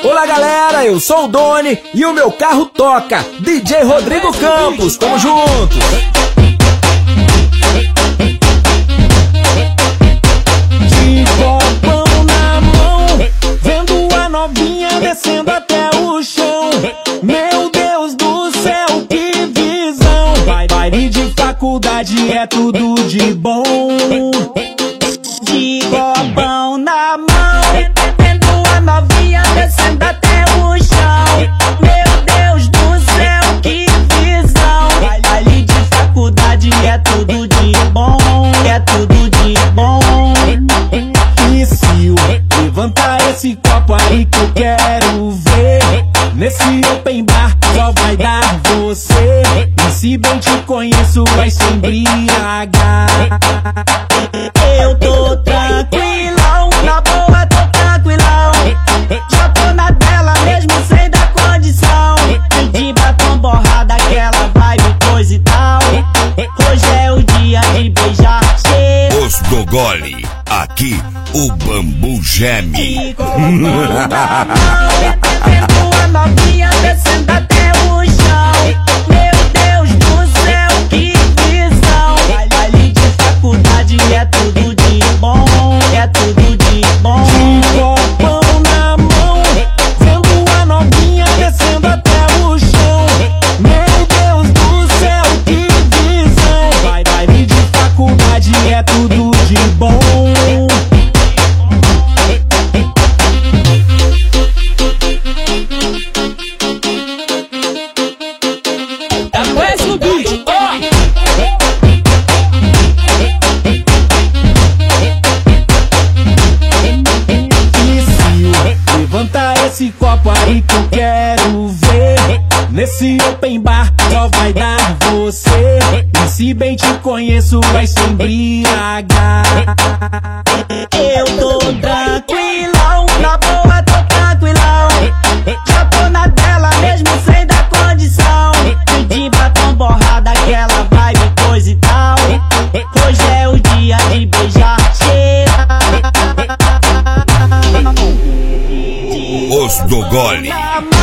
Olá galera, eu sou o Doni e o meu carro toca. DJ Rodrigo Campos, tamo junto. De copão na mão, vendo a novinha descendo até o chão. Meu Deus do céu, que visão! Baile de faculdade é tudo de bom. De copão na mão, vendo a novinha descendo até o chão. Meu Deus do céu, que visão! Baile de faculdade é tudo de bom, é tudo de bom. E se eu levantar esse copo aí que eu quero ver, nesse open bar só vai dar você. E se bem te conheço vai se embriagar. Eu tô tranquilão, na boa tô tranquilão. Já tô na dela mesmo sem dar condição. De batom borrada, aquela vibe coisa e tal. Hoje é o dia de beijar. Os Gogoli, aqui o bambu geme. A novinha descendo até o chão. Meu Deus do céu, que visão! Baile de faculdade é tudo de bom, é tudo de bom. De copão na mão, vendo a novinha descendo até o chão. Meu Deus do céu, que visão! Baile de faculdade é tudo de bom. Esse copo aí que eu quero ver, nesse open bar só vai dar você. E se bem te conheço vai se embriagar. Eu tô tranquilão, na boa tô tranquilão. Já tô na dela mesmo sem dar condição. De batom borrada, aquela vibe coisa e tal. Hoje é o dia de beijar. Os Gogoli.